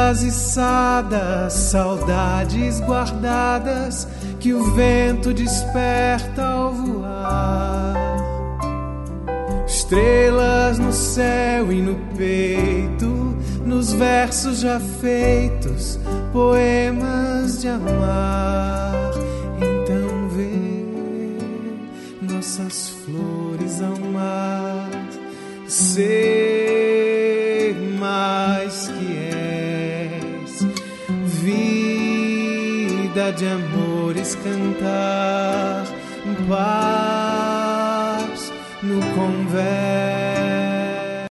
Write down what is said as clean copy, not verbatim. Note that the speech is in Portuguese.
Penas içadas, saudades guardadas que o vento desperta ao voar. Estrelas no céu e no peito, nos versos já feitos, poemas de amar. Então vê nossas flores ao mar, ser mais que és, vida de amores cantar, paz no convés.